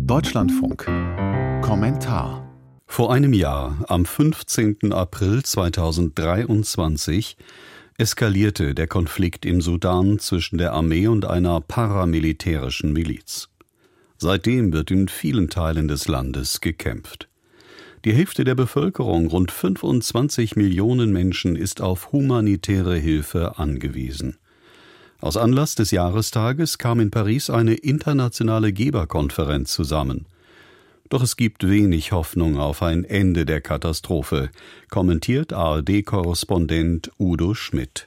Deutschlandfunk. Kommentar. Vor einem Jahr, am 15. April 2023, eskalierte der Konflikt im Sudan zwischen der Armee und einer paramilitärischen Miliz. Seitdem wird in vielen Teilen des Landes gekämpft. Die Hälfte der Bevölkerung, rund 25 Millionen Menschen, ist auf humanitäre Hilfe angewiesen. Aus Anlass des Jahrestages kam in Paris eine internationale Geberkonferenz zusammen. Doch es gibt wenig Hoffnung auf ein Ende der Katastrophe, kommentiert ARD-Korrespondent Udo Schmidt.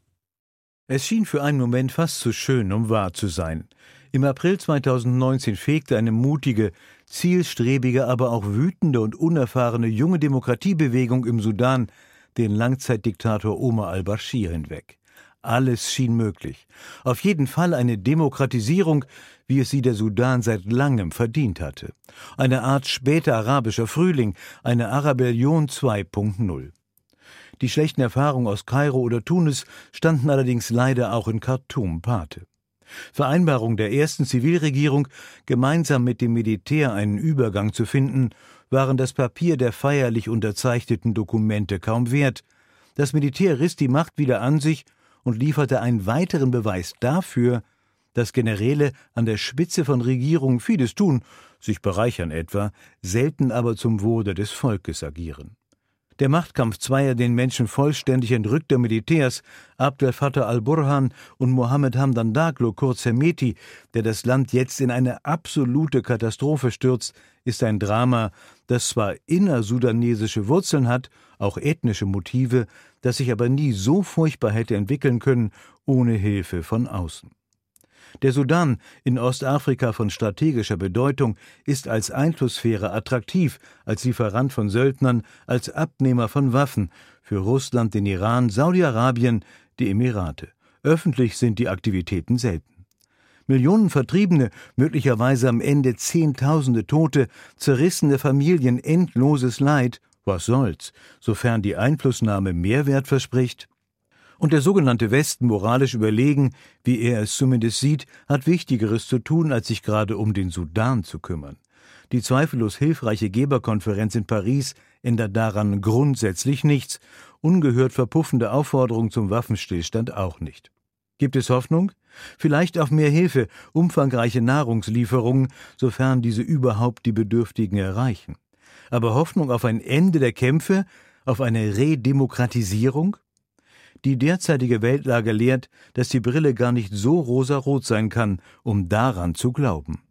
Es schien für einen Moment fast zu schön, um wahr zu sein. Im April 2019 fegte eine mutige, zielstrebige, aber auch wütende und unerfahrene junge Demokratiebewegung im Sudan den Langzeitdiktator Omar al-Baschir hinweg. Alles schien möglich. Auf jeden Fall eine Demokratisierung, wie es sie der Sudan seit langem verdient hatte. Eine Art später arabischer Frühling, eine Arabellion 2.0. Die schlechten Erfahrungen aus Kairo oder Tunis standen allerdings leider auch in Khartoum Pate. Vereinbarung der ersten Zivilregierung, gemeinsam mit dem Militär einen Übergang zu finden, waren das Papier der feierlich unterzeichneten Dokumente kaum wert. Das Militär riss die Macht wieder an sich und lieferte einen weiteren Beweis dafür, dass Generäle an der Spitze von Regierungen vieles tun, sich bereichern etwa, selten aber zum Wohle des Volkes agieren. Der Machtkampf zweier den Menschen vollständig entrückter Militärs, Abdel Fattah al-Burhan und Mohammed Hamdan Daglo, kurz Hemeti, der das Land jetzt in eine absolute Katastrophe stürzt, ist ein Drama, das zwar innersudanesische Wurzeln hat, auch ethnische Motive, das sich aber nie so furchtbar hätte entwickeln können, ohne Hilfe von außen. Der Sudan, in Ostafrika von strategischer Bedeutung, ist als Einflusssphäre attraktiv, als Lieferant von Söldnern, als Abnehmer von Waffen für Russland, den Iran, Saudi-Arabien, die Emirate. Öffentlich sind die Aktivitäten selten. Millionen Vertriebene, möglicherweise am Ende Zehntausende Tote, zerrissene Familien, endloses Leid. Was soll's, sofern die Einflussnahme Mehrwert verspricht? Und der sogenannte Westen, moralisch überlegen, wie er es zumindest sieht, hat Wichtigeres zu tun, als sich gerade um den Sudan zu kümmern. Die zweifellos hilfreiche Geberkonferenz in Paris ändert daran grundsätzlich nichts, ungehört verpuffende Aufforderungen zum Waffenstillstand auch nicht. Gibt es Hoffnung? Vielleicht auf mehr Hilfe, umfangreiche Nahrungslieferungen, sofern diese überhaupt die Bedürftigen erreichen. Aber Hoffnung auf ein Ende der Kämpfe, auf eine Redemokratisierung? Die derzeitige Weltlage lehrt, dass die Brille gar nicht so rosarot sein kann, um daran zu glauben.